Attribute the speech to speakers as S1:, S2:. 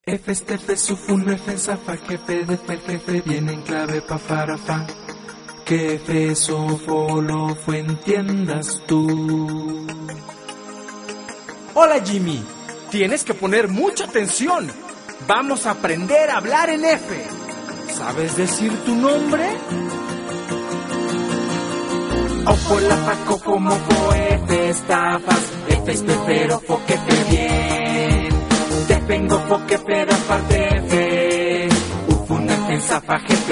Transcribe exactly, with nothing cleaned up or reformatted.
S1: F, este, F, sufun, F, zafa, jefe, de, fe, jefe, viene en clave, pa, para, fa. Que F, so, fo, lo, fue, entiendas tú.
S2: Hola Jimmy, tienes que poner mucha atención. Vamos a aprender a hablar en F. ¿Sabes decir tu nombre?
S1: Ofo, la, fa, cofo, mofo, F, estafas, F, espero, fo, que fe, bien. Te vengo, fo, que fe, da parte, F. Ufun, F, zafa, jefe.